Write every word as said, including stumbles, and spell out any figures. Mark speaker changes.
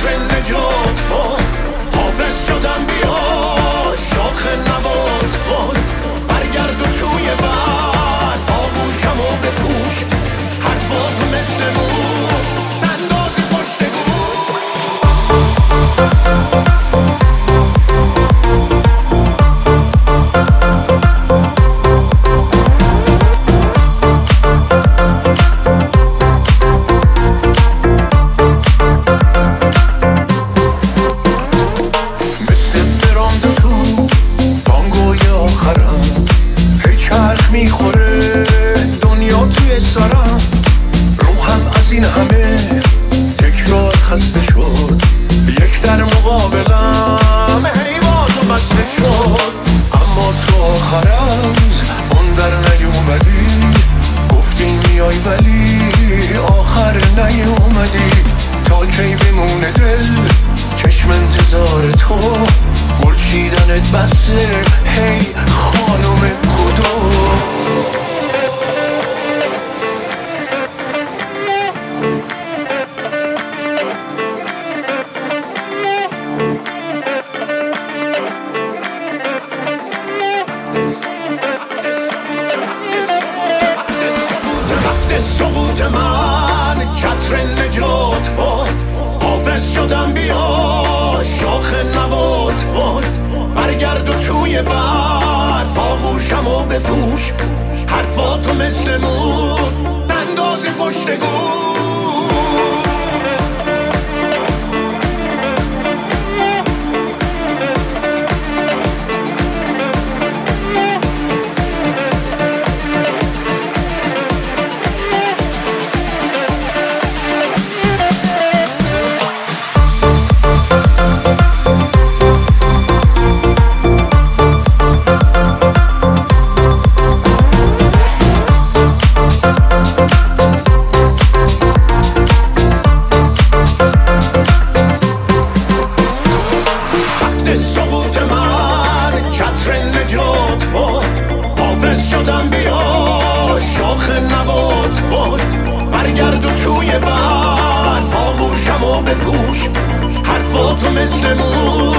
Speaker 1: چتر نجات باد، حافظ شدم بیا شاخ نبات باد. برگرد و توی برف آغوشم و بپوش، حرفاتو مثل مور ننداز پشت گور. میخوره دنیا توی سرم، روحم از این همه تکرار خسته شد. یک در مقابلم حیوان بسته شد، اما تو آخرم اون در نیومدی. گفتی میای ولی آخر نیومدی. تا کی بمونه دل چشم انتظار تو، گل چیدنت بسه هی خانم گدو. سقوط من چتر نجات باد، حافظ شدم بیا شاخ نبات باد. برگرد و توی برف آغوشم و بپوش، حرفاتو مثل مور ننداز پشت گور. سقوط من چتر نجات باد، حافظ شدم بیا شاخ نبات باد. برگرد و توی برف آغوشم و بپوش، حرفاتو مثل مور